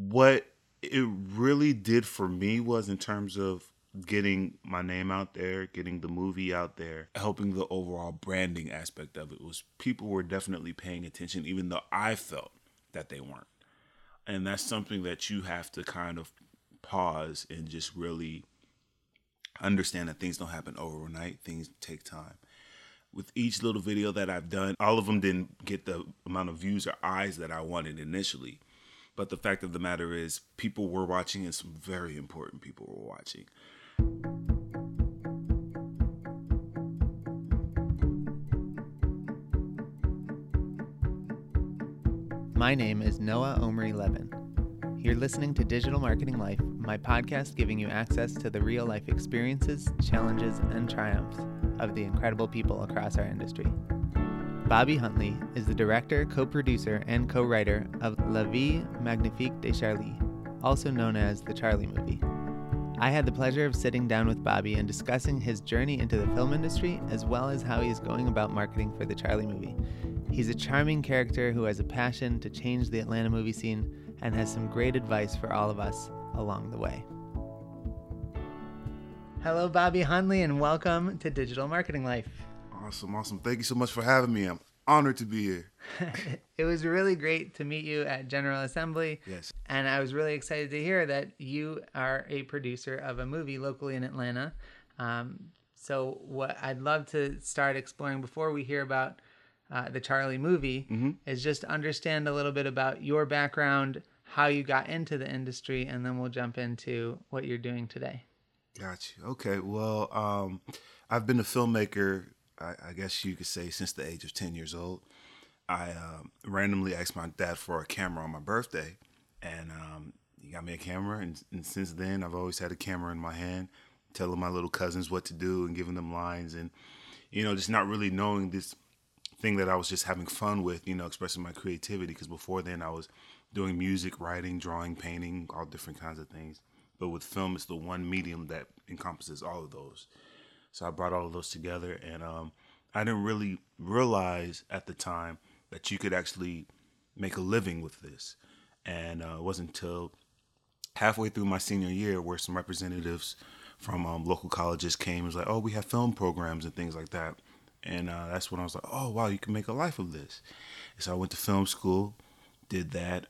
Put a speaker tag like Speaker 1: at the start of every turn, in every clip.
Speaker 1: what it really did for me was in terms of getting my name out there, getting the movie out there, helping the overall branding aspect of it, was people were definitely paying attention, even though I felt that they weren't. And that's something that you have to kind of pause and just really understand that things don't happen overnight. Things take time. With each little video that I've done, all of them didn't get the amount of views or eyes that I wanted initially. But the fact of the matter is, people were watching, and some very important people were watching.
Speaker 2: My name is Noah Omri Levin. You're listening to Digital Marketing Life, my podcast giving you access to the real-life experiences, challenges, and triumphs of the incredible people across our industry. Bobby Huntley is the director, co-producer, and co-writer of La Vie Magnifique de Charlie, also known as The Charlie Movie. I had the pleasure of sitting down with Bobby and discussing his journey into the film industry, as well as how he's going about marketing for The Charlie Movie. He's a charming character who has a passion to change the Atlanta movie scene and has some great advice for all of us along the way. Hello, Bobby Huntley, and welcome to Digital Marketing Life.
Speaker 1: Awesome. Thank you so much for having me. I'm honored to be here.
Speaker 2: It was really great to meet you at General Assembly.
Speaker 1: Yes.
Speaker 2: And I was really excited to hear that you are a producer of a movie locally in Atlanta. So what I'd love to start exploring before we hear about the Charlie Movie is just understand a little bit about your background, how you got into the industry, and then we'll jump into what you're doing today.
Speaker 1: Got you. Okay. Well, I've been a filmmaker, I guess you could say, since the age of 10 years old. I randomly asked my dad for a camera on my birthday, and he got me a camera. And since then, I've always had a camera in my hand, telling my little cousins what to do and giving them lines, and just not really knowing this thing that I was just having fun with, expressing my creativity. Because before then, I was doing music, writing, drawing, painting, all different kinds of things. But with film, it's the one medium that encompasses all of those. So I brought all of those together, and I didn't really realize at the time that you could actually make a living with this. And it wasn't until halfway through my senior year where some representatives from local colleges came and was like, oh, we have film programs and things like that. And that's when I was like, oh, wow, you can make a life of this. And so I went to film school, did that,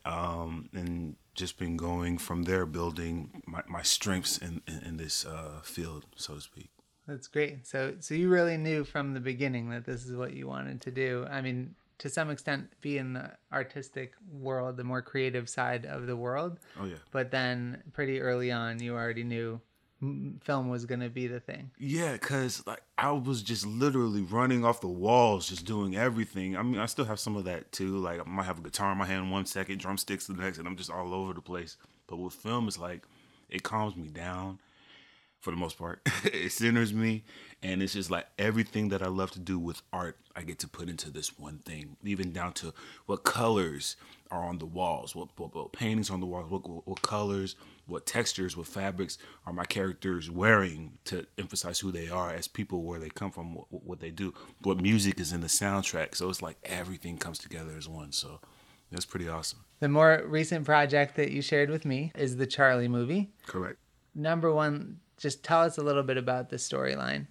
Speaker 1: and just been going from there, building my strengths in this field, so to speak.
Speaker 2: That's great. So you really knew from the beginning that this is what you wanted to do. I mean, to some extent, be in the artistic world, the more creative side of the world.
Speaker 1: Oh, yeah.
Speaker 2: But then pretty early on, you already knew film was going to be the thing.
Speaker 1: Yeah, because I was just literally running off the walls, just doing everything. I mean, I still have some of that too. Like, I might have a guitar in my hand 1 second, drumsticks the next, and I'm just all over the place. But with film, it's like, it calms me down for the most part. It centers me, and it's just like everything that I love to do with art, I get to put into this one thing, even down to what colors are on the walls, what paintings on the walls, what colors, what textures, what fabrics are my characters wearing to emphasize who they are as people, where they come from, what they do, what music is in the soundtrack. So it's like everything comes together as one. So that's pretty awesome.
Speaker 2: The more recent project that you shared with me is the Charlie Movie.
Speaker 1: Correct.
Speaker 2: Number one, just tell us a little bit about the storyline.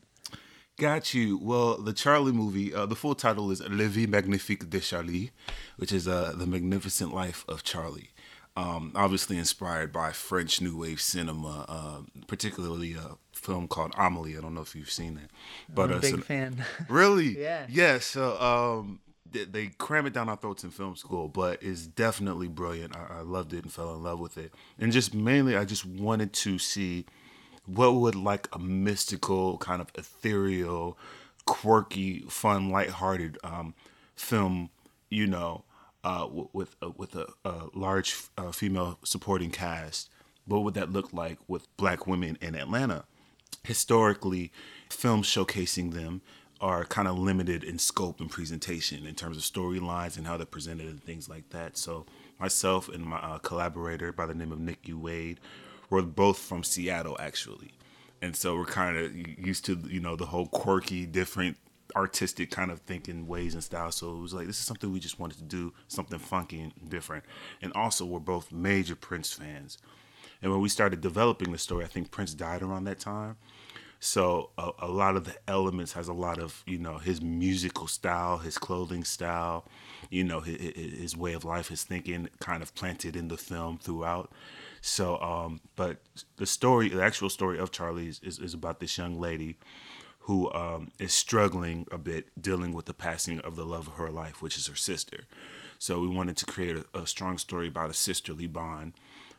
Speaker 1: Got you. Well, the Charlie Movie, the full title is La Vie Magnifique de Charlie, which is The Magnificent Life of Charlie. Obviously inspired by French New Wave cinema, particularly a film called Amélie. I don't know if you've seen that. But
Speaker 2: I'm a big fan.
Speaker 1: Really?
Speaker 2: Yeah.
Speaker 1: Yeah, so they cram it down our throats in film school, but it's definitely brilliant. I loved it and fell in love with it. And just mainly, I just wanted to see what would like a mystical, kind of ethereal, quirky, fun, lighthearted film, with a large female supporting cast. What would that look like with Black women in Atlanta? Historically, films showcasing them are kind of limited in scope and presentation in terms of storylines and how they're presented and things like that. So myself and my collaborator by the name of Nikki Wade, we're both from Seattle, actually. And so we're kind of used to, the whole quirky, different artistic kind of thinking ways and styles. So it was like, this is something we just wanted to do, something funky and different. And also, we're both major Prince fans. And when we started developing the story, I think Prince died around that time. So a lot of the elements has a lot of, his musical style, his clothing style, his way of life, his thinking kind of planted in the film throughout. So, but the actual story of Charlie is about this young lady who is struggling a bit, dealing with the passing of the love of her life, which is her sister. So we wanted to create a strong story about a sisterly bond.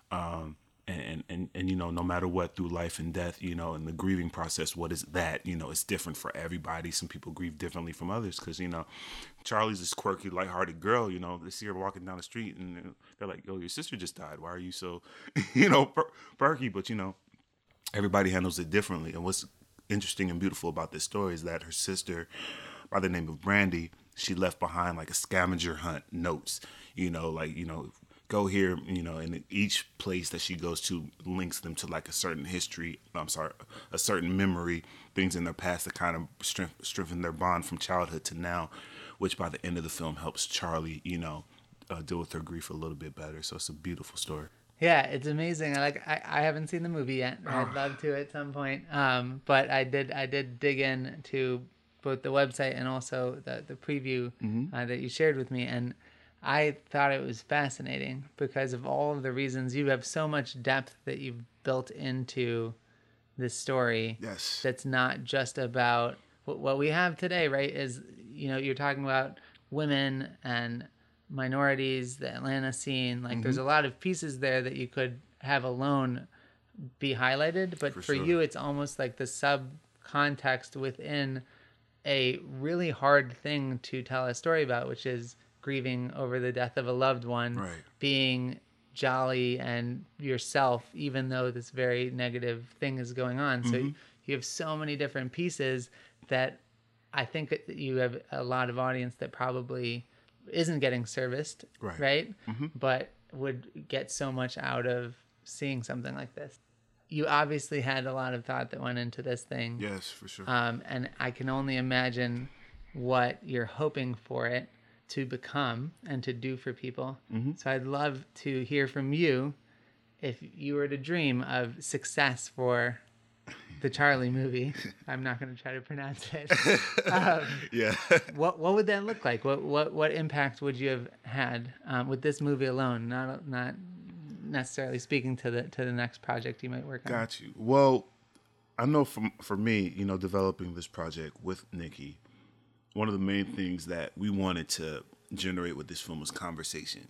Speaker 1: And no matter what, through life and death, and the grieving process, what is that? It's different for everybody. Some people grieve differently from others because, Charlie's this quirky, lighthearted girl, they see her walking down the street and they're like, yo, your sister just died. Why are you so, perky? But, everybody handles it differently. And what's interesting and beautiful about this story is that her sister, by the name of Brandy, she left behind like a scavenger hunt notes, go here, and each place that she goes to links them to like a certain a certain memory, things in their past that kind of strengthen their bond from childhood to now, which by the end of the film helps Charlie, deal with her grief a little bit better. So it's a beautiful story.
Speaker 2: Yeah, it's amazing. I haven't seen the movie yet. I'd love to at some point. But I did dig in to both the website and also the preview that you shared with me, and I thought it was fascinating because of all of the reasons. You have so much depth that you've built into this story.
Speaker 1: Yes.
Speaker 2: That's not just about what we have today, right? Is, you're talking about women and minorities, the Atlanta scene. Like, there's a lot of pieces there that you could have alone be highlighted. But for
Speaker 1: sure.
Speaker 2: you, it's almost like the sub-context within a really hard thing to tell a story about, which is grieving over the death of a loved one,
Speaker 1: right.
Speaker 2: Being jolly and yourself, even though this very negative thing is going on. So you have so many different pieces that I think that you have a lot of audience that probably isn't getting serviced, right? But would get so much out of seeing something like this. You obviously had a lot of thought that went into this thing.
Speaker 1: Yes, for sure.
Speaker 2: And I can only imagine what you're hoping for it to become and to do for people. So I'd love to hear from you if you were to dream of success for the Charlie movie. I'm not going to try to pronounce it.
Speaker 1: Yeah.
Speaker 2: What would that look like? What impact would you have had with this movie alone? Not necessarily speaking to the next project you might work on.
Speaker 1: Got you. Well, I know for me, developing this project with Nikki, one of the main things that we wanted to generate with this film was conversation.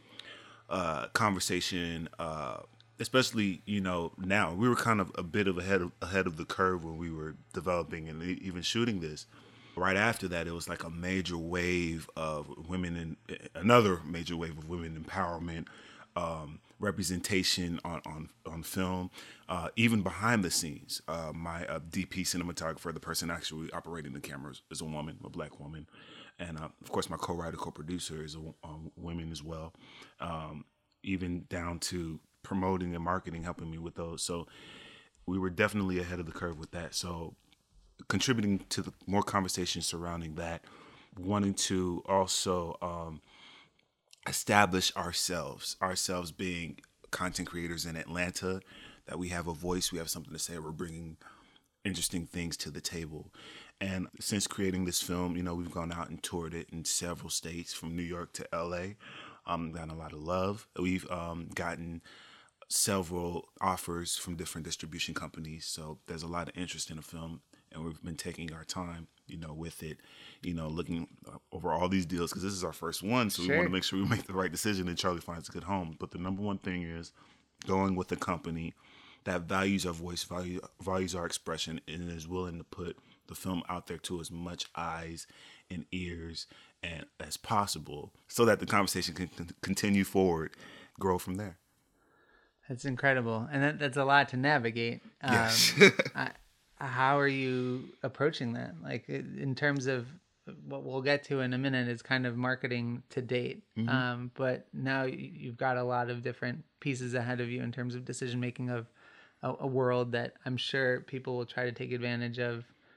Speaker 1: Especially, now we were kind of a bit of ahead of the curve when we were developing and even shooting this. Right after that, it was like a major wave of another major wave of women empowerment, representation on film, even behind the scenes. My DP cinematographer, the person actually operating the cameras, is a woman, a black woman. And of course, my co-writer, co-producer is a woman as well, even down to promoting and marketing, helping me with those. So we were definitely ahead of the curve with that. So contributing to the more conversations surrounding that, wanting to also establish ourselves being content creators in Atlanta, that we have a voice, we have something to say, we're bringing interesting things to the table. And since creating this film, we've gone out and toured it in several states, from New York to LA. Gotten a lot of love. We've gotten several offers from different distribution companies. So there's a lot of interest in the film, and we've been taking our time, with it, looking over all these deals, because this is our first one. So we want to make sure we make the right decision and Charlie finds a good home. But the number one thing is going with a company that values our voice, values our expression, and is willing to put the film out there to as much eyes and ears and as possible, so that the conversation can continue forward, grow from there.
Speaker 2: That's incredible, and that's a lot to navigate.
Speaker 1: Yes.
Speaker 2: How are you approaching that? Like, in terms of what we'll get to in a minute is kind of marketing to date. But now you've got a lot of different pieces ahead of you in terms of decision making of a world that I'm sure people will try to take advantage of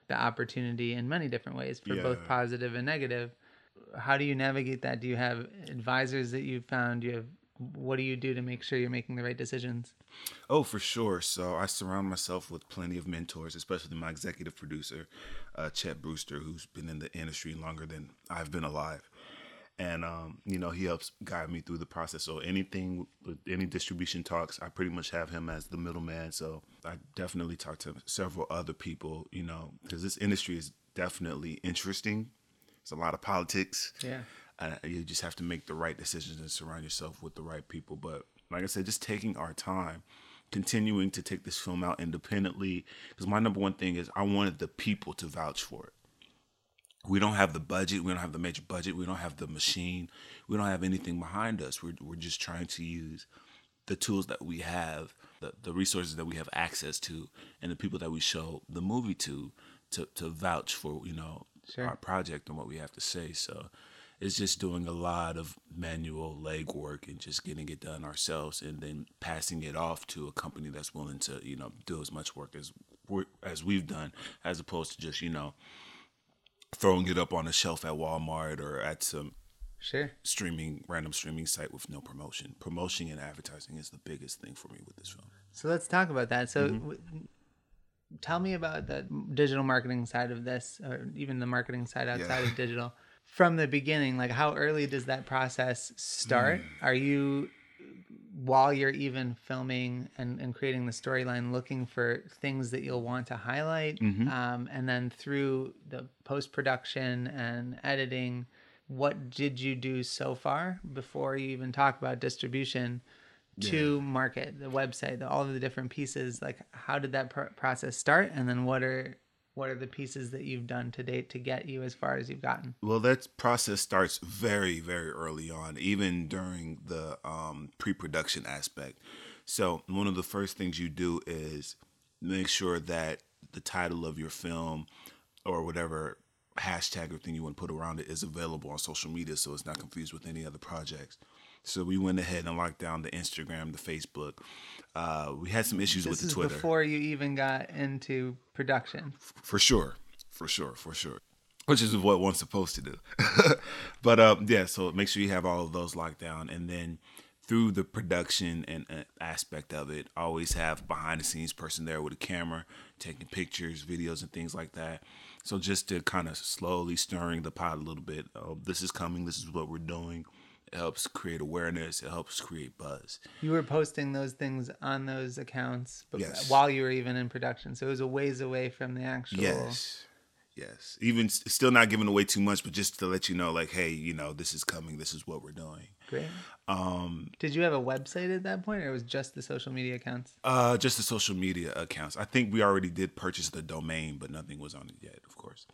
Speaker 2: the opportunity in many different ways for
Speaker 1: Yeah.
Speaker 2: both positive and negative. How do you navigate that? Do you have advisors that you've found? What do you do to make sure you're making the right decisions?
Speaker 1: Oh, for sure. So I surround myself with plenty of mentors, especially my executive producer, Chet Brewster, who's been in the industry longer than I've been alive. And, he helps guide me through the process. So anything with any distribution talks, I pretty much have him as the middleman. So I definitely talk to several other people, because this industry is definitely interesting. It's a lot of politics.
Speaker 2: Yeah.
Speaker 1: You just have to make the right decisions and surround yourself with the right people. But like I said, just taking our time, continuing to take this film out independently. Because my number one thing is I wanted the people to vouch for it. We don't have the budget. We don't have the major budget. We don't have the machine. We don't have anything behind us. We're just trying to use the tools that we have, the resources that we have access to, and the people that we show the movie to vouch for,
Speaker 2: Sure.
Speaker 1: our project and what we have to say. So it's just doing a lot of manual legwork and just getting it done ourselves, and then passing it off to a company that's willing to, do as much work as we've done, as opposed to just, throwing it up on a shelf at Walmart or at some
Speaker 2: Sure.
Speaker 1: random streaming site with no promotion. Promotion and advertising is the biggest thing for me with this film.
Speaker 2: So let's talk about that. So tell me about the digital marketing side of this, or even the marketing side outside of digital. From the beginning, like how early does that process start? Are you, while you're even filming and creating the storyline, looking for things that you'll want to highlight? And then through the post-production and editing, what did you do so far before you even talk about distribution to market the website, all of the different pieces? Like, how did that process start? And then what are the pieces that you've done to date to get you as far as you've gotten?
Speaker 1: Well, that process starts very, very early on, even during the pre-production aspect. So one of the first things you do is make sure that the title of your film or whatever hashtag or thing you want to put around it is available on social media, so it's not confused with any other projects. So we went ahead and locked down the Instagram, the Facebook. We had some issues with the Twitter.
Speaker 2: This is before you even got into production.
Speaker 1: For sure. Which is what one's supposed to do. But so make sure you have all of those locked down. And then through the production and aspect of it, always have behind the scenes person there with a camera, taking pictures, videos, and things like that. So just to kind of slowly stirring the pot a little bit. Oh, this is coming. This is what we're doing. It helps create awareness. It helps create buzz.
Speaker 2: You were posting those things on those accounts
Speaker 1: while
Speaker 2: you were even in production. So it was a ways away from the actual...
Speaker 1: Yes. Even still not giving away too much, but just to let you know, like, hey, this is coming. This is what we're doing.
Speaker 2: Great. Did you have a website at that point, or it was just the social media accounts?
Speaker 1: Just the social media accounts. I think we already did purchase the domain, but nothing was on it yet, of course.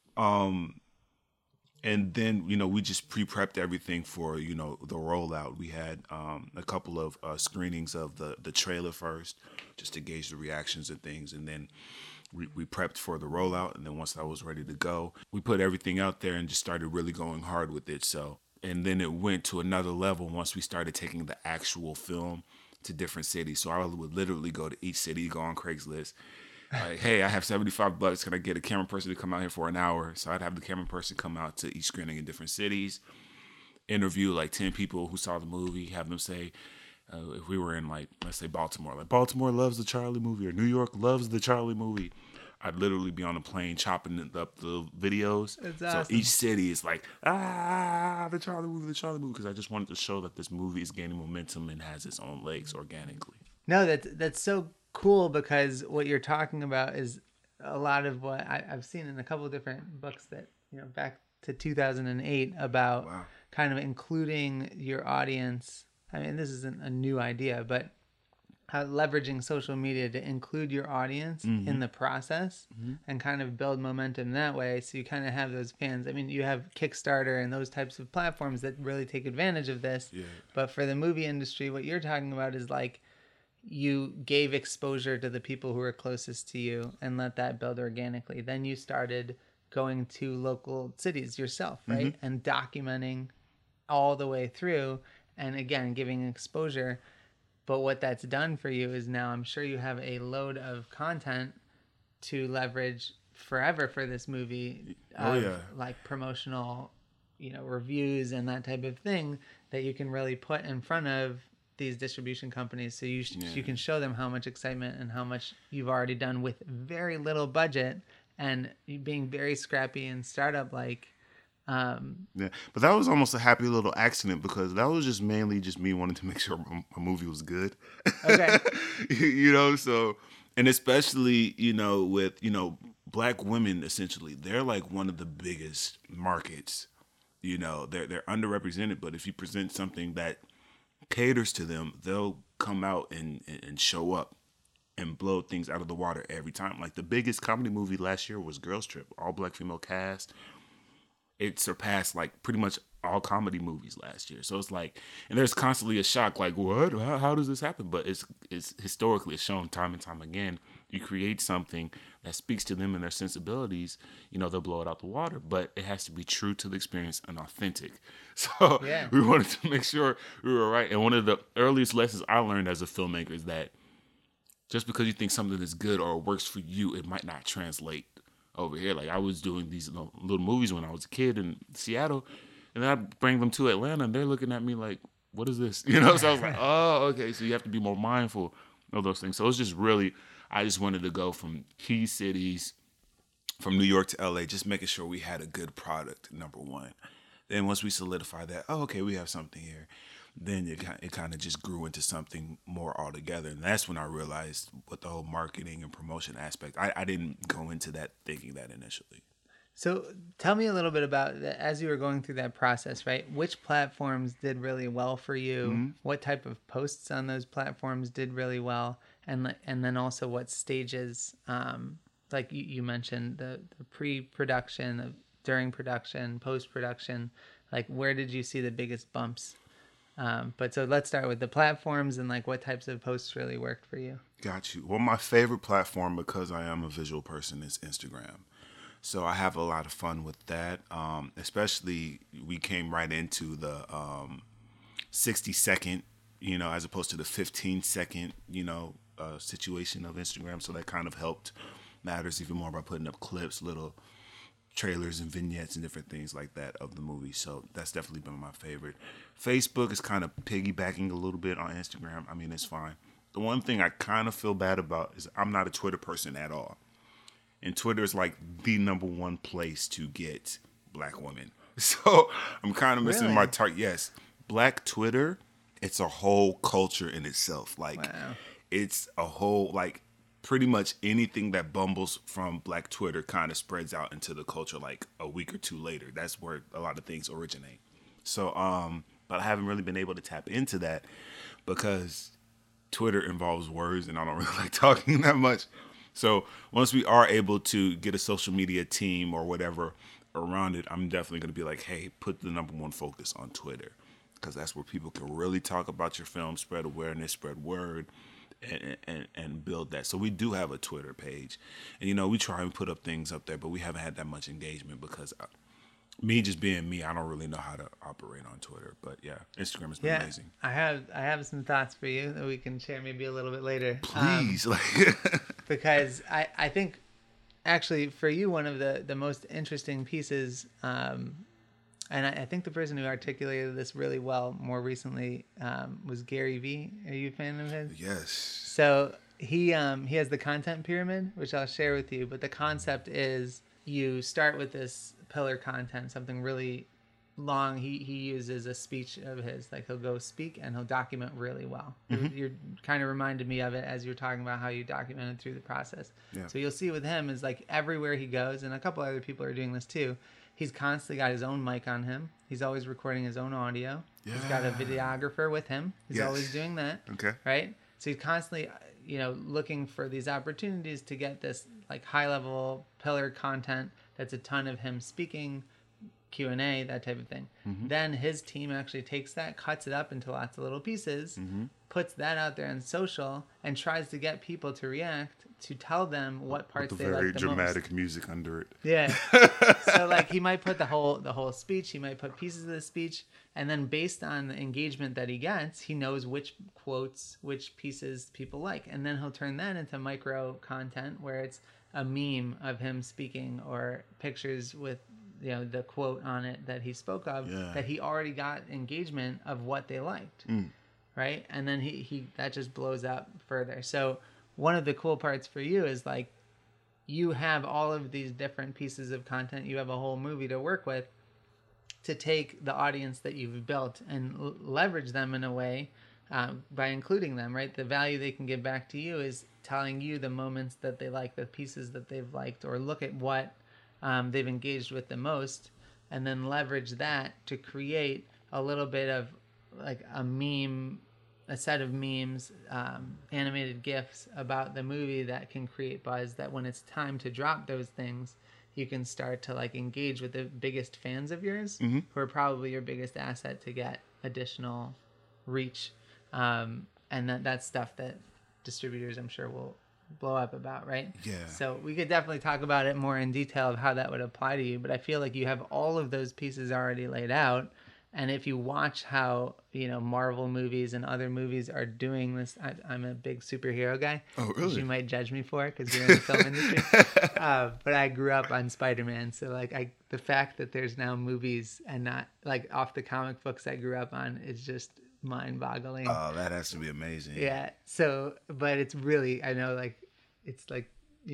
Speaker 1: And then, we just pre-prepped everything for, the rollout. We had a couple of screenings of the trailer first, just to gauge the reactions and things. And then we prepped for the rollout. And then once that was ready to go, we put everything out there and just started really going hard with it. So, and then it went to another level once we started taking the actual film to different cities. So I would literally go to each city, go on Craigslist. Like, hey, I have $75. Can I get a camera person to come out here for an hour? So I'd have the camera person come out to each screening in different cities, interview like 10 people who saw the movie, have them say, if we were in like, let's say Baltimore, like Baltimore loves the Charlie movie or New York loves the Charlie movie. I'd literally be on a plane chopping up the videos.
Speaker 2: That's
Speaker 1: so
Speaker 2: awesome.
Speaker 1: Each city is like, the Charlie movie, because I just wanted to show that this movie is gaining momentum and has its own legs organically.
Speaker 2: No, that's so cool, because what you're talking about is a lot of what I've seen in a couple of different books that, back to 2008 about kind of including your audience. I mean, this isn't a new idea, but how leveraging social media to include your audience in the process and kind of build momentum that way. So you kind of have those fans. I mean, you have Kickstarter and those types of platforms that really take advantage of this. Yeah. But for the movie industry, what you're talking about is like, you gave exposure to the people who are closest to you and let that build organically. Then you started going to local cities yourself, right? And documenting all the way through, and again, giving exposure. But what that's done for you is now I'm sure you have a load of content to leverage forever for this movie like promotional, reviews and that type of thing that you can really put in front of these distribution companies, so you can show them how much excitement and how much you've already done with very little budget and you being very scrappy and startup like.
Speaker 1: Yeah, but that was almost a happy little accident because that was just mainly just me wanting to make sure my movie was good.
Speaker 2: Okay.
Speaker 1: So, and especially, with, Black women, essentially, they're like one of the biggest markets. They're underrepresented, but if you present something that caters to them, they'll come out and show up and blow things out of the water every time. Like the biggest comedy movie last year was Girls Trip, all Black female cast. It surpassed like pretty much all comedy movies last year. So it's like, and there's constantly a shock, like, what? How does this happen? But it's historically, it's shown time and time again. You create something that speaks to them and their sensibilities, they'll blow it out the water. But it has to be true to the experience and authentic. So we wanted to make sure we were right. And one of the earliest lessons I learned as a filmmaker is that just because you think something is good or works for you, it might not translate over here. Like I was doing these little movies when I was a kid in Seattle, and then I bring them to Atlanta, and they're looking at me like, "What is this?" So I was like, "Oh, okay." So you have to be more mindful of those things. So it's just really, I just wanted to go from key cities, from New York to LA, just making sure we had a good product. Number one. Then once we solidify that, okay, we have something here. Then it kind of just grew into something more altogether. And that's when I realized what the whole marketing and promotion aspect, I didn't go into that thinking that initially.
Speaker 2: So tell me a little bit about that as you were going through that process, right? Which platforms did really well for you? Mm-hmm. What type of posts on those platforms did really well? And then also what stages, like you mentioned, the pre-production, during production, post-production, like where did you see the biggest bumps? But so let's start with the platforms and like what types of posts really worked for you.
Speaker 1: Got you. Well, my favorite platform, because I am a visual person, is Instagram. So I have a lot of fun with that. Especially we came right into the 60-second, as opposed to the 15-second, situation of Instagram. So that kind of helped matters even more by putting up clips, little trailers and vignettes and different things like that of the movie. So that's definitely been my favorite. Facebook is kind of piggybacking a little bit on Instagram. I mean, it's fine. The one thing I kind of feel bad about is I'm not a Twitter person at all. And Twitter is like the number one place to get Black women. So I'm kind of missing my target. Yes. Black Twitter, it's a whole culture in itself. Like, it's a whole, like, pretty much anything that bumbles from Black Twitter kind of spreads out into the culture like a week or two later. That's where a lot of things originate. So, but I haven't really been able to tap into that because Twitter involves words and I don't really like talking that much. So once we are able to get a social media team or whatever around it, I'm definitely going to be like, hey, put the number one focus on Twitter because that's where people can really talk about your film, spread awareness, spread word, and build that. So we do have a Twitter page, and we try and put up things up there, but we haven't had that much engagement because me just being me, I don't really know how to operate on Twitter. But yeah, Instagram has been amazing.
Speaker 2: I have some thoughts for you that we can share maybe a little bit later.
Speaker 1: Please,
Speaker 2: because I think actually for you one of the most interesting pieces. And I think the person who articulated this really well more recently was Gary Vee. Are you a fan of his?
Speaker 1: Yes.
Speaker 2: So he has the content pyramid, which I'll share with you. But the concept is you start with this pillar content, something really long. He uses a speech of his. Like he'll go speak and he'll document really well. Mm-hmm. You're kind of reminded me of it as you're talking about how you documented through the process. Yeah. So you'll see with him is like everywhere he goes, and a couple other people are doing this too. He's constantly got his own mic on him. He's always recording his own audio. Yeah. He's got a videographer with him. He's always doing that.
Speaker 1: Okay.
Speaker 2: Right? So he's constantly, looking for these opportunities to get this like high level pillar content that's a ton of him speaking, Q&A, that type of thing. Then his team actually takes that, cuts it up into lots of little pieces, puts that out there on social, and tries to get people to react, to tell them what parts
Speaker 1: With the
Speaker 2: they like
Speaker 1: very
Speaker 2: the
Speaker 1: dramatic
Speaker 2: most.
Speaker 1: music under it.
Speaker 2: Yeah. So like he might put the whole speech, he might put pieces of the speech, and then based on the engagement that he gets, he knows which quotes, which pieces people like, and then he'll turn that into micro content where it's a meme of him speaking or pictures with the quote on it that he spoke of, that he already got engagement of what they liked. Right? And then he that just blows up further. So one of the cool parts for you is like you have all of these different pieces of content. You have a whole movie to work with to take the audience that you've built and leverage them in a way by including them, right? The value they can give back to you is telling you the moments that they like, the pieces that they've liked, or look at what they've engaged with the most, and then leverage that to create a little bit of like a set of memes, animated GIFs about the movie that can create buzz, that when it's time to drop those things, you can start to like engage with the biggest fans of yours, who are probably your biggest asset to get additional reach. And that's stuff that distributors, I'm sure, will blow up about, right?
Speaker 1: Yeah.
Speaker 2: So we could definitely talk about it more in detail of how that would apply to you, but I feel like you have all of those pieces already laid out. And if you watch how, Marvel movies and other movies are doing this, I'm a big superhero guy.
Speaker 1: Oh, really?
Speaker 2: Which you might judge me for because you're in the film industry. But I grew up on Spider-Man. So, like, the fact that there's now movies and not, like, off the comic books I grew up on is just mind-boggling.
Speaker 1: Oh, that has to be amazing.
Speaker 2: Yeah. So, but it's really, I know, like, it's like,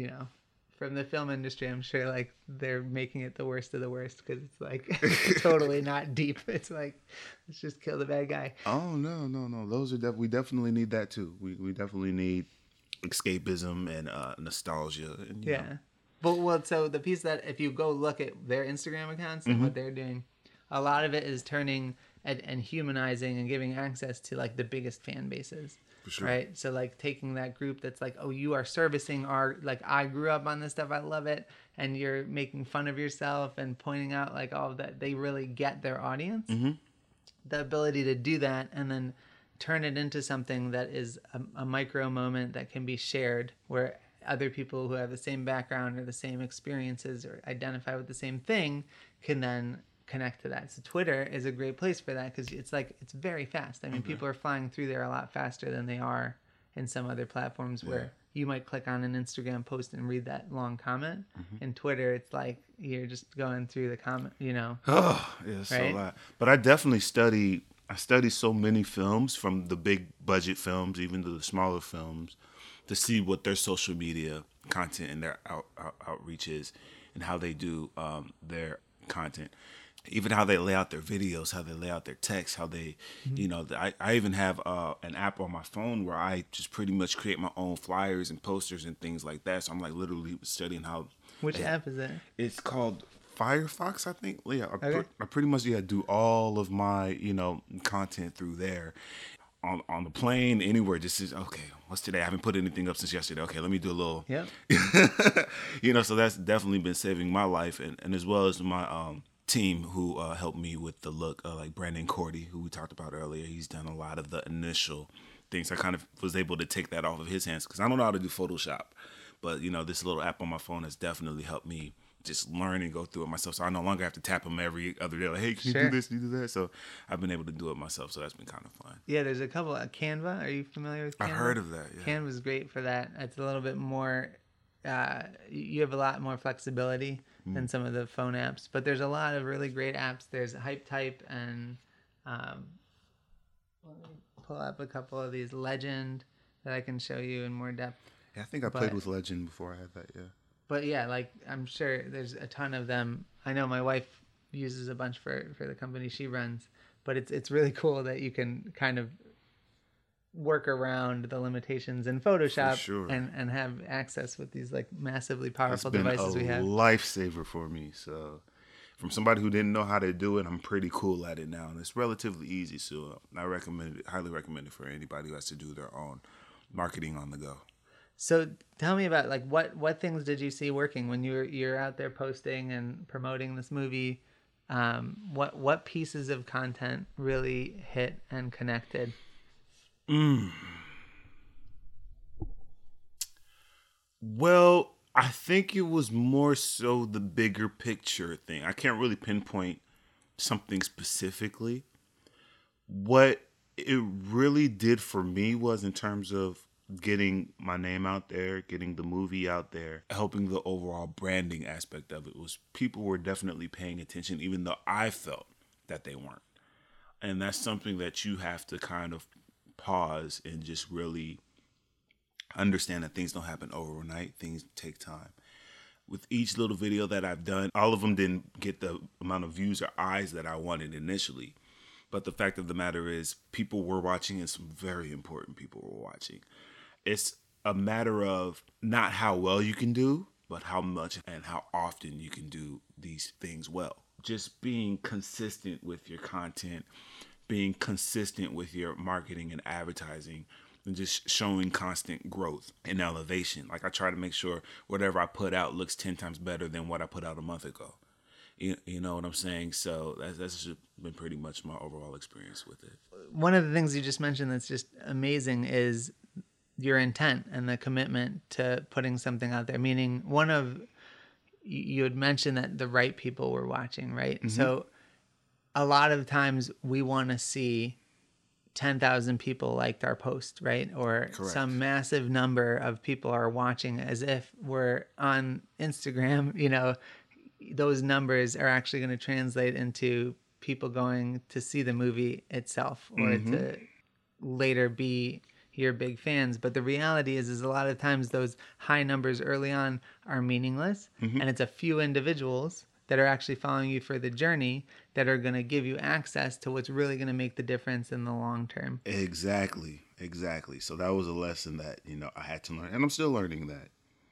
Speaker 2: from the film industry, I'm sure like they're making it the worst of the worst because it's like totally not deep. It's like, let's just kill the bad guy.
Speaker 1: Oh, no. Those are we definitely need that too. We definitely need escapism and nostalgia. And,
Speaker 2: yeah. But so the piece that if you go look at their Instagram accounts and what they're doing, a lot of it is turning and humanizing and giving access to like the biggest fan bases. For sure. Right. So like taking that group that's like, oh, you are servicing our, like, I grew up on this stuff, I love it, and you're making fun of yourself and pointing out like all of that. They really get their audience. The ability to do that and then turn it into something that is a micro moment that can be shared, where other people who have the same background or the same experiences or identify with the same thing can then connect to that. So Twitter is a great place for that because it's like, it's very fast. I mean, people are flying through there a lot faster than they are in some other platforms where you might click on an Instagram post and read that long comment. In Twitter, it's like you're just going through the comment,
Speaker 1: Oh, yeah, right? So a lot. But I definitely study so many films, from the big budget films even to the smaller films, to see what their social media content and their outreach is and how they do their content. Even how they lay out their videos, how they lay out their text, how they, I even have an app on my phone where I just pretty much create my own flyers and posters and things like that. So I'm like literally studying how.
Speaker 2: Which app is that?
Speaker 1: It's called Firefox, I think. Yeah, I pretty much do all of my content through there. On the plane, anywhere, just is okay. What's today? I haven't put anything up since yesterday. Okay, let me do a little. Yeah. So that's definitely been saving my life, and as well as my team who helped me with the look, like Brandon Cordy, who we talked about earlier. He's done a lot of the initial things. I kind of was able to take that off of his hands because I don't know how to do Photoshop, but this little app on my phone has definitely helped me just learn and go through it myself. So I no longer have to tap him every other day like, hey, can you do this, can you do that? So I've been able to do it myself, so that's been kind of fun.
Speaker 2: Yeah, there's a couple of Canva. Are you familiar with Canva?
Speaker 1: I've heard of that, yeah.
Speaker 2: Canva's great for that. It's a little bit more, you have a lot more flexibility than some of the phone apps, but there's a lot of really great apps. There's HypeType and let me pull up a couple of these. Legend that I can show you in more depth.
Speaker 1: Yeah, I think I played with Legend before I had that, yeah.
Speaker 2: But yeah, like I'm sure there's a ton of them. I know my wife uses a bunch for the company she runs, but it's really cool that you can kind of work around the limitations in Photoshop and have access with these like massively powerful devices we have.
Speaker 1: It's been a lifesaver for me. So from somebody who didn't know how to do it, I'm pretty cool at it now, and it's relatively easy. So I highly recommend it for anybody who has to do their own marketing on the go.
Speaker 2: So tell me about like what things did you see working when you're out there posting and promoting this movie? What pieces of content really hit and connected?
Speaker 1: Well, I think it was more so the bigger picture thing. I can't really pinpoint something specifically. What it really did for me was in terms of getting my name out there, getting the movie out there, helping the overall branding aspect of it was people were definitely paying attention, even though I felt that they weren't. And that's something that you have to kind of pause and just really understand that things don't happen overnight. Things take time. With each little video that I've done, all of them didn't get the amount of views or eyes that I wanted initially. But the fact of the matter is, people were watching, and some very important people were watching. It's a matter of not how well you can do, but how much and how often you can do these things well. Just being consistent with your content, being consistent with your marketing and advertising, and just showing constant growth and elevation. Like, I try to make sure whatever I put out looks 10 times better than what I put out a month ago. You know what I'm saying? So that's just been pretty much my overall experience with it.
Speaker 2: One of the things you just mentioned that's just amazing is your intent and the commitment to putting something out there. Meaning, you had mentioned that the right people were watching, right? Mm-hmm. So a lot of times we want to see 10,000 people liked our post, right? Or correct. Some massive number of people are watching, as if we're on Instagram, you know. Those numbers are actually going to translate into people going to see the movie itself, or to later be your big fans. But the reality is a lot of times those high numbers early on are meaningless, and it's a few individuals that are actually following you for the journey that are going to give you access to what's really going to make the difference in the long term.
Speaker 1: Exactly. So that was a lesson that, I had to learn, and I'm still learning that,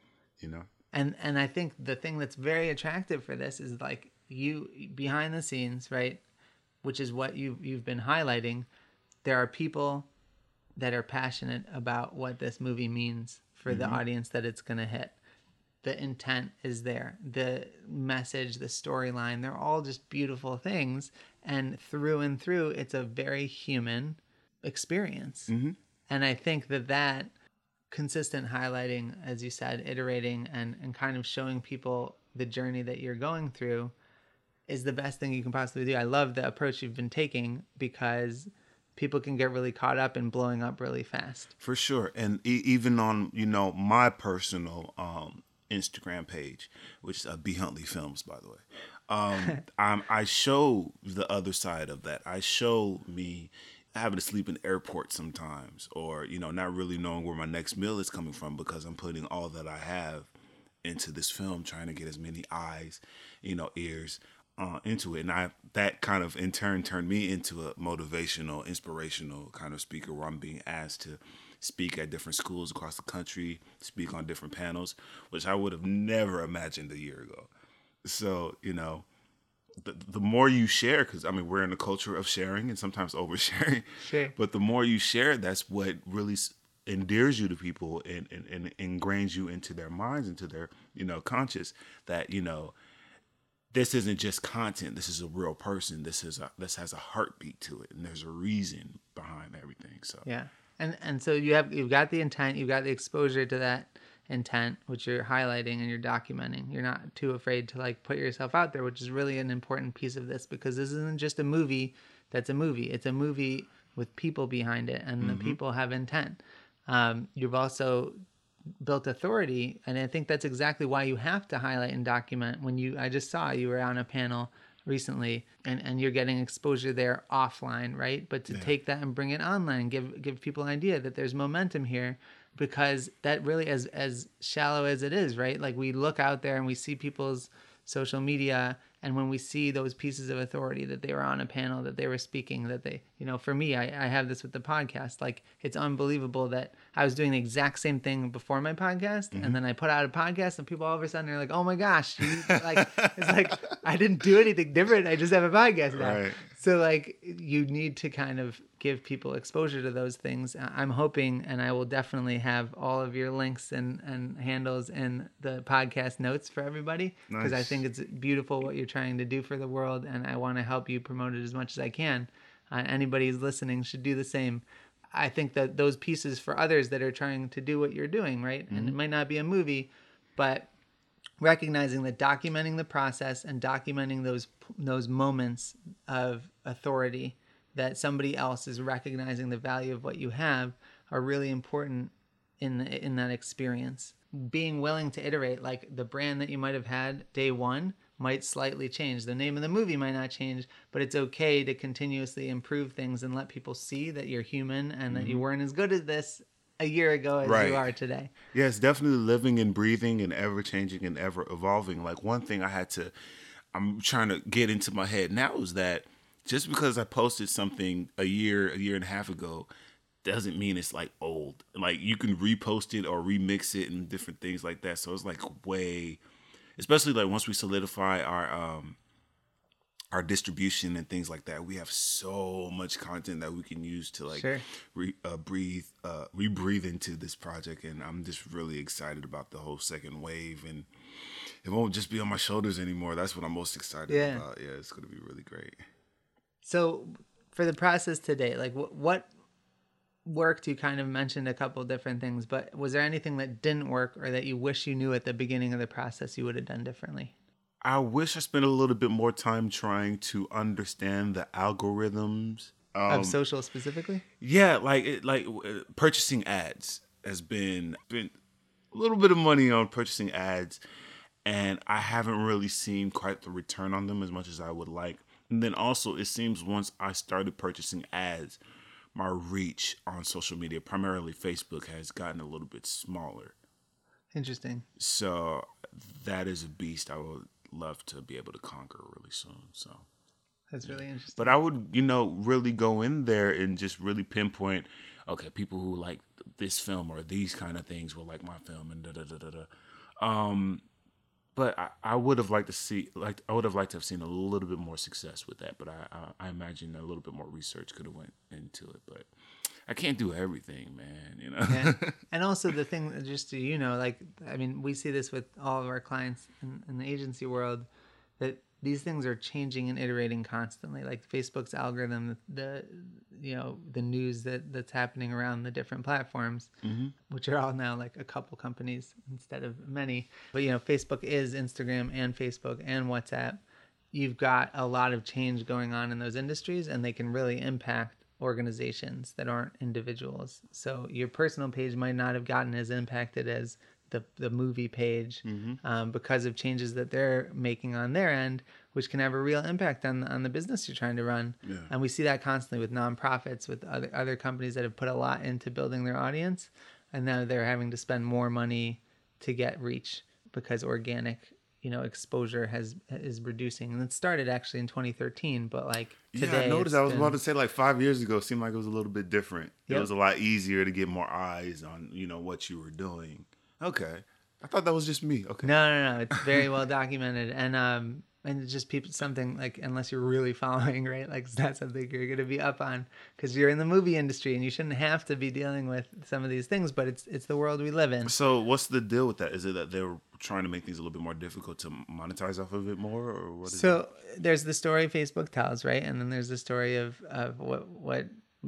Speaker 2: And I think the thing that's very attractive for this is like you behind the scenes, right? Which is what you've been highlighting. There are people that are passionate about what this movie means for the audience that it's going to hit. The intent is there. The message, the storyline, they're all just beautiful things. And through, it's a very human experience. And I think that consistent highlighting, as you said, iterating and kind of showing people the journey that you're going through is the best thing you can possibly do. I love the approach you've been taking, because people can get really caught up in blowing up really fast.
Speaker 1: For sure. And even on, my personal Instagram page, which is B. Huntley Films, by the way, I show the other side of that. I show me having to sleep in airports sometimes, or, not really knowing where my next meal is coming from, because I'm putting all that I have into this film, trying to get as many eyes, ears into it. And that kind of in turn turned me into a motivational, inspirational kind of speaker, where I'm being asked to speak at different schools across the country, speak on different panels, which I would have never imagined a year ago. So, the more you share, because we're in a culture of sharing and sometimes oversharing,
Speaker 2: sure.
Speaker 1: But the more you share, that's what really endears you to people and ingrains you into their minds, into their conscious, that this isn't just content. This is a real person. This has a heartbeat to it, and there's a reason behind everything. So
Speaker 2: yeah, and so you've got the intent, you've got the exposure to that intent, which you're highlighting and you're documenting. You're not too afraid to put yourself out there, which is really an important piece of this, because this isn't just a movie that's a movie. It's a movie with people behind it, and the people have intent. You've also built authority, and I think that's exactly why you have to highlight and document. I just saw you were on a panel recently, and you're getting exposure there offline, right? But to take that and bring it online, give people an idea that there's momentum here, because that really, as shallow as it is, right? Like, we look out there and we see people's social media, and when we see those pieces of authority, that they were on a panel, that they were speaking, that they, for me, I have this with the podcast. Like, it's unbelievable that I was doing the exact same thing before my podcast, and then I put out a podcast, and people all of a sudden are like, "Oh my gosh!" It's like I didn't do anything different. I just have a podcast now. Right. So like you need to kind of give people exposure to those things. I'm hoping, and I will definitely have all of your links and handles in the podcast notes for everybody, because I think
Speaker 1: Nice.
Speaker 2: it's beautiful what you're trying to do for the world, and I want to help you promote it as much as I can. Anybody who's listening should do the same. I think that those pieces for others that are trying to do what you're doing, right? And it might not be a movie, but recognizing that documenting the process and documenting those moments of authority that somebody else is recognizing the value of what you have are really important in that experience. Being willing to iterate, like the brand that you might have had day one might slightly change. The name of the movie might not change, but it's okay to continuously improve things and let people see that you're human and that you weren't as good at this a year ago as you
Speaker 1: Right.
Speaker 2: are today.
Speaker 1: Yeah, it's definitely living and breathing and ever changing and ever evolving. Like one thing I'm trying to get into my head now is that just because I posted something a year and a half ago, doesn't mean it's like old. Like you can repost it or remix it and different things like that. So it's like way, especially like once we solidify our distribution and things like that, we have so much content that we can use to like
Speaker 2: Sure.
Speaker 1: rebreathe into this project. And I'm just really excited about the whole second wave, and it won't just be on my shoulders anymore. That's what I'm most excited about. Yeah, it's going to be really great.
Speaker 2: So for the process today, like what worked? You kind of mentioned a couple different things, but was there anything that didn't work or that you wish you knew at the beginning of the process you would have done differently?
Speaker 1: I wish I spent a little bit more time trying to understand the algorithms.
Speaker 2: Of social specifically?
Speaker 1: Yeah, purchasing ads has been a little bit of money on purchasing ads, and I haven't really seen quite the return on them as much as I would like. And then also, it seems once I started purchasing ads, my reach on social media, primarily Facebook, has gotten a little bit smaller.
Speaker 2: Interesting.
Speaker 1: So that is a beast I would love to be able to conquer really soon. So
Speaker 2: That's really interesting.
Speaker 1: but I would, really go in there and just really pinpoint, okay, people who like this film or these kind of things will like my film and da da da da da. But I would have liked to have seen a little bit more success with that. But I imagine a little bit more research could have went into it. But I can't do everything, man.
Speaker 2: Yeah. And also the thing, just so like, I mean, we see this with all of our clients in the agency world, that these things are changing and iterating constantly. Like Facebook's algorithm, the news that's happening around the different platforms, which are all now like a couple companies instead of many. But Facebook is Instagram and Facebook and WhatsApp. You've got a lot of change going on in those industries, and they can really impact organizations that aren't individuals. So your personal page might not have gotten as impacted as the movie page because of changes that they're making on their end, which can have a real impact on the business you're trying to run.
Speaker 1: Yeah.
Speaker 2: And we see that constantly with nonprofits, with other companies that have put a lot into building their audience, and now they're having to spend more money to get reach because organic exposure is reducing. And it started actually in 2013, but like today,
Speaker 1: yeah, I noticed. I was about to say like 5 years ago, it seemed like it was a little bit different.
Speaker 2: Yep.
Speaker 1: It was a lot easier to get more eyes on what you were doing. Okay, I thought that was just me. Okay,
Speaker 2: no, it's very well documented, and it's just something like, unless you're really following, right? Like it's not something you're going to be up on because you're in the movie industry and you shouldn't have to be dealing with some of these things, but it's the world we live in.
Speaker 1: So what's the deal with that? Is it that they were trying to make things a little bit more difficult to monetize off of it more, or what?
Speaker 2: So there's the story Facebook tells, right? And then there's the story of what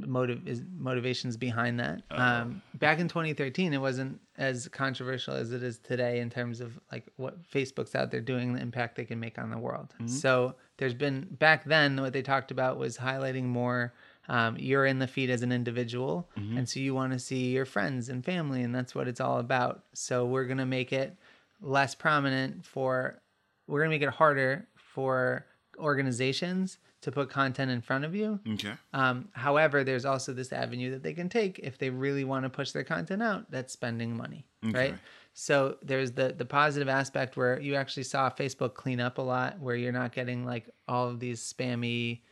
Speaker 2: motivations behind that. Back in 2013, it wasn't as controversial as it is today in terms of like what Facebook's out there doing, the impact they can make on the world. So there's been, back then, what they talked about was highlighting more. You're in the feed as an individual, and so you want to see your friends and family, and that's what it's all about. So we're going to make it less prominent we're going to make it harder for organizations to put content in front of you.
Speaker 1: Okay.
Speaker 2: However, there's also this avenue that they can take if they really want to push their content out. That's spending money, right? So there's the positive aspect where you actually saw Facebook clean up a lot, where you're not getting like all of these spammy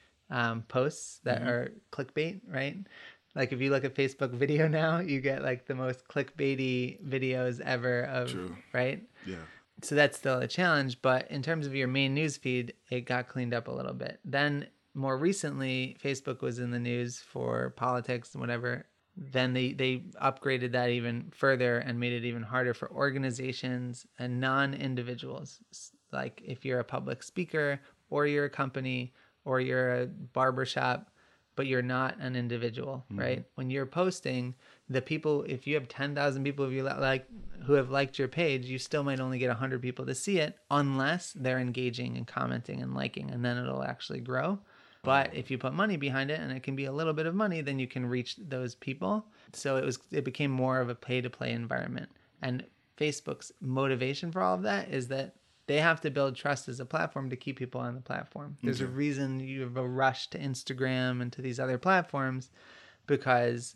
Speaker 2: posts that are clickbait, right? Like if you look at Facebook video now, you get like the most clickbaity videos ever of, right?
Speaker 1: Yeah.
Speaker 2: So that's still a challenge, but in terms of your main news feed, it got cleaned up a little bit. Then more recently, Facebook was in the news for politics and whatever. Then they upgraded that even further and made it even harder for organizations and non-individuals. Like if you're a public speaker or you're a company or you're a barbershop, but you're not an individual, right? When you're posting, the people, if you have 10,000 people who have liked your page, you still might only get 100 people to see it unless they're engaging and commenting and liking, and then it'll actually grow. But if you put money behind it, and it can be a little bit of money, then you can reach those people. So it became more of a pay-to-play environment. And Facebook's motivation for all of that is that they have to build trust as a platform to keep people on the platform. There's a reason you have a rush to Instagram and to these other platforms, because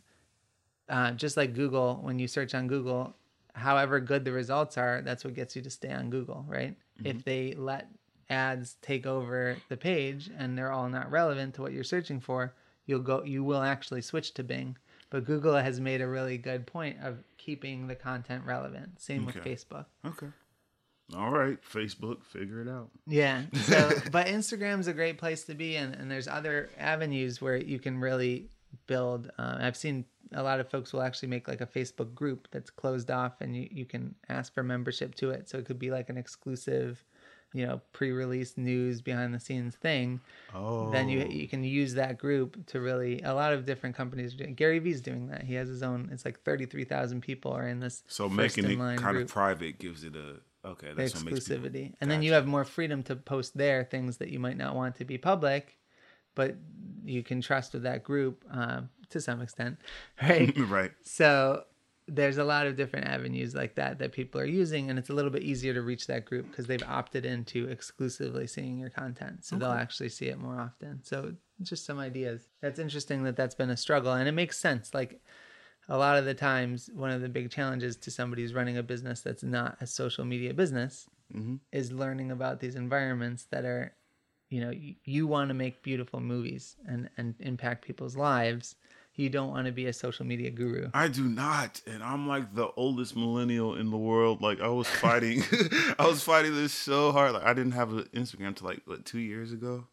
Speaker 2: just like Google, when you search on Google, however good the results are, that's what gets you to stay on Google, right? If they let ads take over the page and they're all not relevant to what you're searching for, you will actually switch to Bing. But Google has made a really good point of keeping the content relevant. Same with Facebook.
Speaker 1: Okay. All right, Facebook, figure it out.
Speaker 2: Yeah. So, but Instagram's a great place to be, and there's other avenues where you can really build. I've seen a lot of folks will actually make like a Facebook group that's closed off, and you can ask for membership to it. So it could be like an exclusive, pre-release news, behind the scenes thing.
Speaker 1: Oh.
Speaker 2: Then you can use that group to really, a lot of different companies are doing. Gary Vee's doing that. He has his own. It's like 33,000 people are in this.
Speaker 1: So making it kind of private gives it that's
Speaker 2: exclusivity. And then you have more freedom to post there things that you might not want to be public, but you can trust with that group to some extent, right?
Speaker 1: Right.
Speaker 2: So there's a lot of different avenues like that people are using, and it's a little bit easier to reach that group because they've opted into exclusively seeing your content. So they'll actually see it more often. So just some ideas. That's interesting that's been a struggle, and it makes sense. Like a lot of the times, one of the big challenges to somebody who's running a business that's not a social media business is learning about these environments that are, you want to make beautiful movies and impact people's lives. You don't want to be a social media guru.
Speaker 1: I do not. And I'm like the oldest millennial in the world. Like I was fighting, this so hard. Like I didn't have an Instagram until 2 years ago.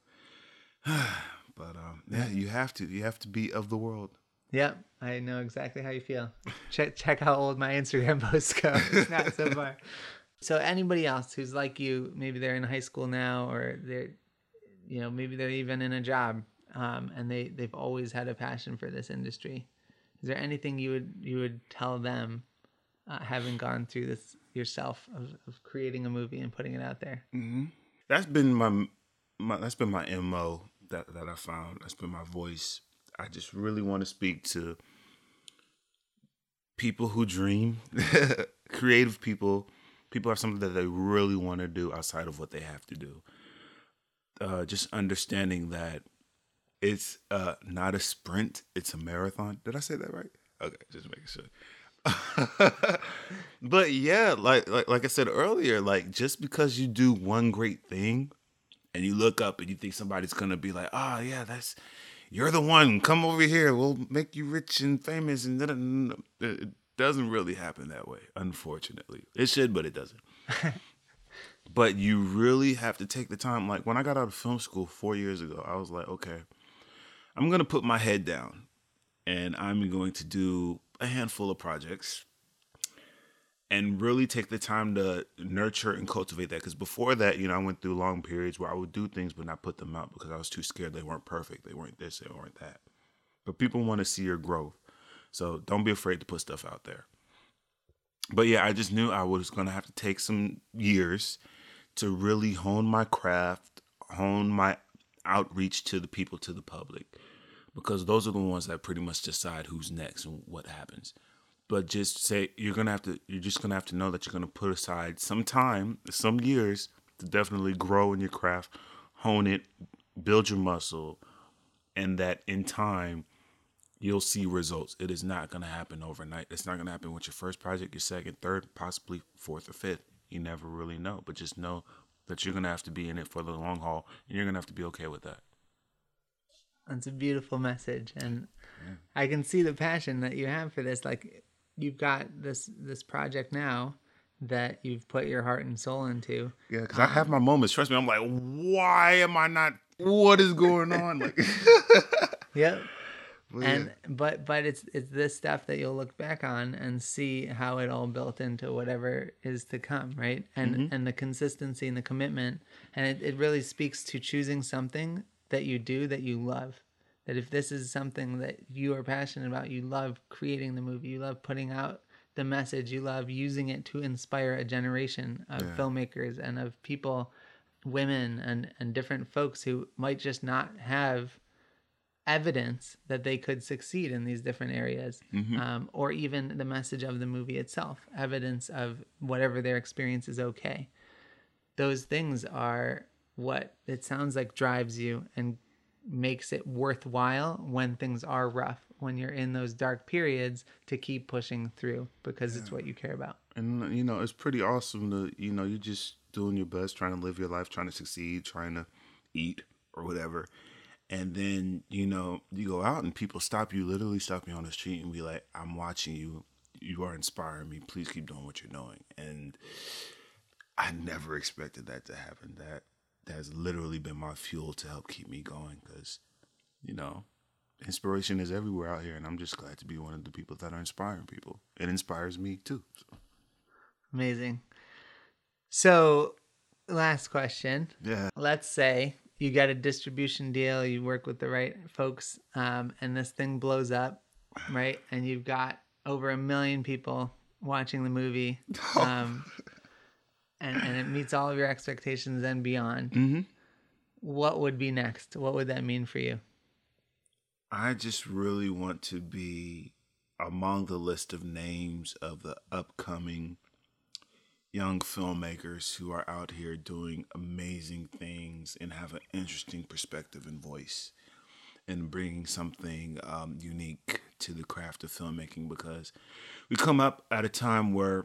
Speaker 1: But yeah, you have to be of the world.
Speaker 2: Yep, I know exactly how you feel. Check how old my Instagram posts go. It's not so far. So anybody else who's like you, maybe they're in high school now, or they're, maybe they're even in a job, and they've always had a passion for this industry. Is there anything you would tell them, having gone through this yourself, of creating a movie and putting it out there?
Speaker 1: Mm-hmm. That's been my MO that I found. That's been my voice. I just really want to speak to people who dream, creative people have something that they really want to do outside of what they have to do. Just understanding that it's not a sprint, it's a marathon. Did I say that right? Okay, just making sure. But yeah, like I said earlier, like just because you do one great thing and you look up and you think somebody's gonna be like, oh yeah, you're the one, come over here, we'll make you rich and famous, and then it doesn't really happen that way, unfortunately. It should, but it doesn't. But you really have to take the time. Like when I got out of film school 4 years ago, I was like, okay, I'm going to put my head down and I'm going to do a handful of projects and really take the time to nurture and cultivate that. Because before that, I went through long periods where I would do things but not put them out because I was too scared they weren't perfect. They weren't this, they weren't that. But people want to see your growth. So don't be afraid to put stuff out there. But yeah, I just knew I was going to have to take some years to really hone my craft, hone my outreach to the people, to the public, because those are the ones that pretty much decide who's next and what happens. But just say you're just gonna have to know that you're gonna put aside some time, some years to definitely grow in your craft, hone it, build your muscle, and that in time you'll see results. It is not gonna happen overnight. It's not gonna happen with your first project, your second, third, possibly fourth or fifth. You never really know, but just know that you're going to have to be in it for the long haul, and you're going to have to be okay with that.
Speaker 2: That's a beautiful message, and I can see the passion that you have for this. Like, you've got this project now that you've put your heart and soul into.
Speaker 1: Yeah, because I have my moments. Trust me, I'm like, why am I not what is going on? Like,
Speaker 2: Yep.
Speaker 1: but
Speaker 2: And but it's this stuff that you'll look back on and see how it all built into whatever is to come, right? And the consistency and the commitment, and it really speaks to choosing something that you do that you love. That if this is something that you are passionate about, you love creating the movie, you love putting out the message, you love using it to inspire a generation of filmmakers and of people, women and different folks who might just not have evidence that they could succeed in these different areas, or even the message of the movie itself, evidence of whatever their experience is okay. Those things are what it sounds like drives you and makes it worthwhile when things are rough, when you're in those dark periods, to keep pushing through because it's what you care about.
Speaker 1: And, it's pretty awesome to, you're just doing your best, trying to live your life, trying to succeed, trying to eat or whatever. And then, you go out and people literally stop you on the street and be like, I'm watching you. You are inspiring me. Please keep doing what you're doing. And I never expected that to happen. That has literally been my fuel to help keep me going because, inspiration is everywhere out here. And I'm just glad to be one of the people that are inspiring people. It inspires me too. So.
Speaker 2: Amazing. So, last question.
Speaker 1: Yeah.
Speaker 2: Let's say you got a distribution deal, you work with the right folks, and this thing blows up, right? And you've got over 1 million people watching the movie, and it meets all of your expectations and beyond.
Speaker 1: Mm-hmm.
Speaker 2: What would be next? What would that mean for you?
Speaker 1: I just really want to be among the list of names of the upcoming young filmmakers who are out here doing amazing things and have an interesting perspective and voice and bringing something unique to the craft of filmmaking, because we come up at a time where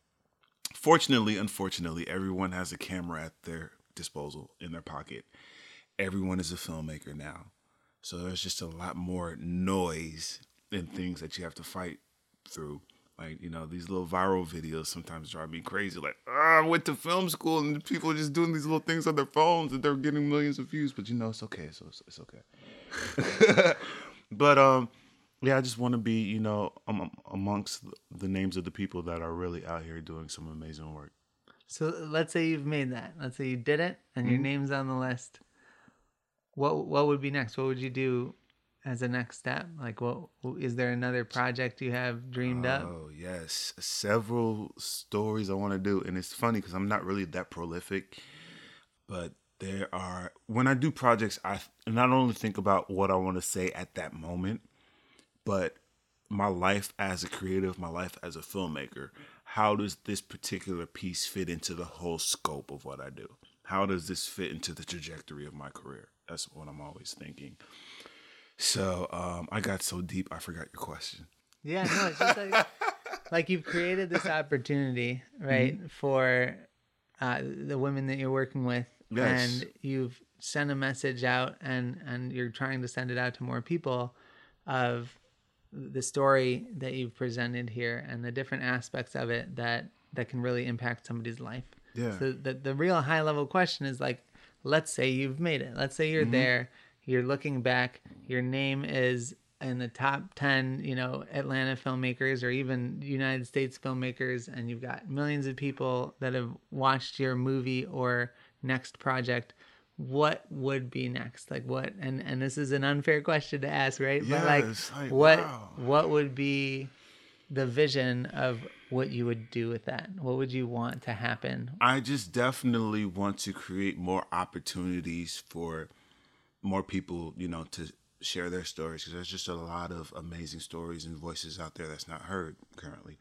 Speaker 1: unfortunately, everyone has a camera at their disposal in their pocket. Everyone is a filmmaker now. So there's just a lot more noise and things that you have to fight through. Like, these little viral videos sometimes drive me crazy. Like, I went to film school and people are just doing these little things on their phones and they're getting millions of views. But, it's okay. So it's okay. But, I just want to be, amongst the names of the people that are really out here doing some amazing work.
Speaker 2: So let's say you've made that. Let's say you did it and your name's on the list. What would be next? What would you do as a next step? Like, what is there another project you have dreamed up?
Speaker 1: Oh, yes. Several stories I want to do. And it's funny because I'm not really that prolific. But when I do projects, I not only think about what I want to say at that moment, but my life as a creative, my life as a filmmaker. How does this particular piece fit into the whole scope of what I do? How does this fit into the trajectory of my career? That's what I'm always thinking. So I got so deep, I forgot your question.
Speaker 2: Yeah, no, it's just like you've created this opportunity, right, for the women that you're working with, and you've sent a message out, and you're trying to send it out to more people of the story that you've presented here and the different aspects of it that can really impact somebody's life.
Speaker 1: Yeah.
Speaker 2: So the real high level question is like, let's say you've made it. Let's say you're there. You're looking back. Your name is in the top 10, Atlanta filmmakers or even United States filmmakers, and you've got millions of people that have watched your movie or next project. What would be next? Like what? And this is an unfair question to ask, right?
Speaker 1: Yeah,
Speaker 2: but
Speaker 1: wow.
Speaker 2: What would be the vision of what you would do with that? What would you want to happen?
Speaker 1: I just definitely want to create more opportunities for more people, to share their stories, because there's just a lot of amazing stories and voices out there that's not heard currently.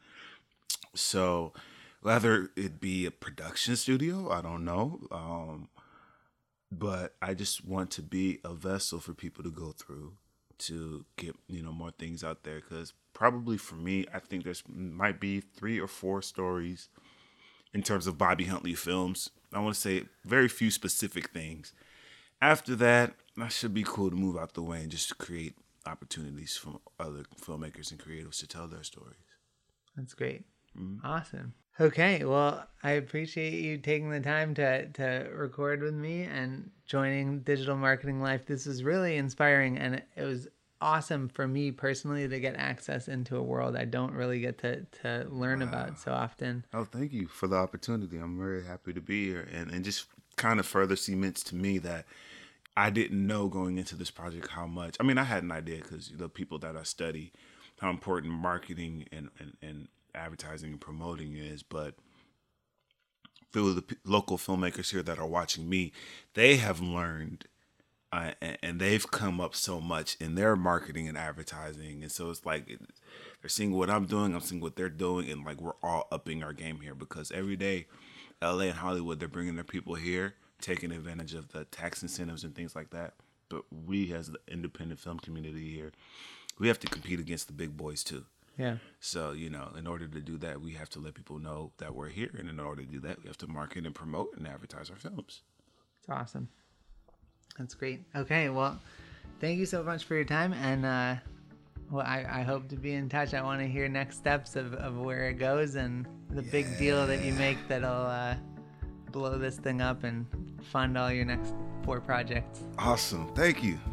Speaker 1: So whether it be a production studio, I don't know, but I just want to be a vessel for people to go through to get, more things out there, because probably for me, I think there's might be 3 or 4 stories in terms of Bobby Huntley films. I want to say very few specific things. After that, that should be cool to move out the way and just create opportunities for other filmmakers and creatives to tell their stories.
Speaker 2: That's great. Awesome. Okay, well, I appreciate you taking the time to record with me and joining Digital Marketing Life. This was really inspiring, and it was awesome for me personally to get access into a world I don't really get to learn about so often.
Speaker 1: Oh, thank you for the opportunity. I'm very happy to be here, and just kind of further cements to me that I didn't know going into this project how much. I mean, I had an idea because the people that I study, how important marketing and advertising and promoting is, but through the local filmmakers here that are watching me, they have learned and they've come up so much in their marketing and advertising. And so it's like they're seeing what I'm doing, I'm seeing what they're doing, and like we're all upping our game here because every day, LA and Hollywood, they're bringing their people here, taking advantage of the tax incentives and things like that. But we, as the independent film community here, we have to compete against the big boys too.
Speaker 2: Yeah.
Speaker 1: So, in order to do that, we have to let people know that we're here. And in order to do that, we have to market and promote and advertise our films.
Speaker 2: It's awesome. That's great. Okay, well, thank you so much for your time. And I hope to be in touch. I want to hear next steps of where it goes and the big deal that you make that'll blow this thing up and fund all your next 4 projects.
Speaker 1: Awesome. Thank you.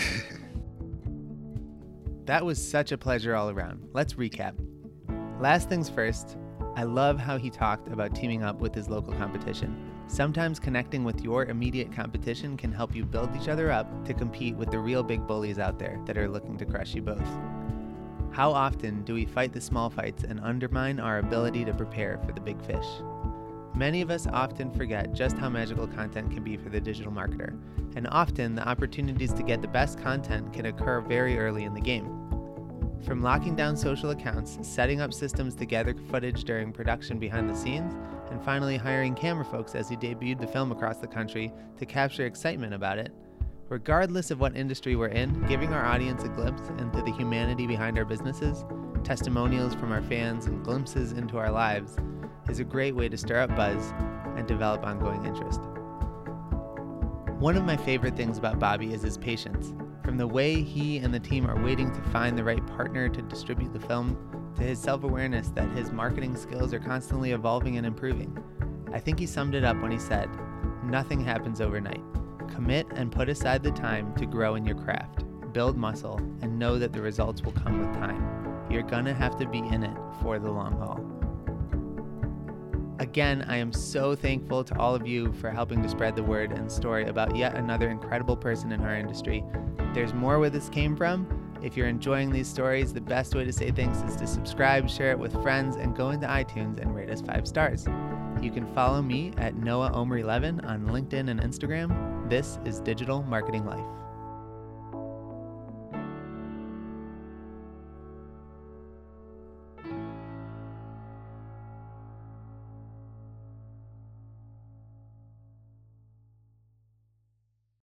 Speaker 2: That was such a pleasure all around. Let's recap. Last things first, I love how he talked about teaming up with his local competition. Sometimes connecting with your immediate competition can help you build each other up to compete with the real big bullies out there that are looking to crush you both. How often do we fight the small fights and undermine our ability to prepare for the big fish? Many of us often forget just how magical content can be for the digital marketer, and often the opportunities to get the best content can occur very early in the game. From locking down social accounts, setting up systems to gather footage during production behind the scenes, and finally hiring camera folks as he debuted the film across the country to capture excitement about it, regardless of what industry we're in, giving our audience a glimpse into the humanity behind our businesses, testimonials from our fans, and glimpses into our lives is a great way to stir up buzz and develop ongoing interest. One of my favorite things about Bobby is his patience. From the way he and the team are waiting to find the right partner to distribute the film, to his self-awareness that his marketing skills are constantly evolving and improving. I think he summed it up when he said, "Nothing happens overnight. Commit and put aside the time to grow in your craft, build muscle, and know that the results will come with time. You're gonna have to be in it for the long haul." Again, I am so thankful to all of you for helping to spread the word and story about yet another incredible person in our industry. There's more where this came from. If you're enjoying these stories, the best way to say thanks is to subscribe, share it with friends, and go into iTunes and rate us 5 stars. You can follow me at Noah Omer11 on LinkedIn and Instagram. This is Digital Marketing Life.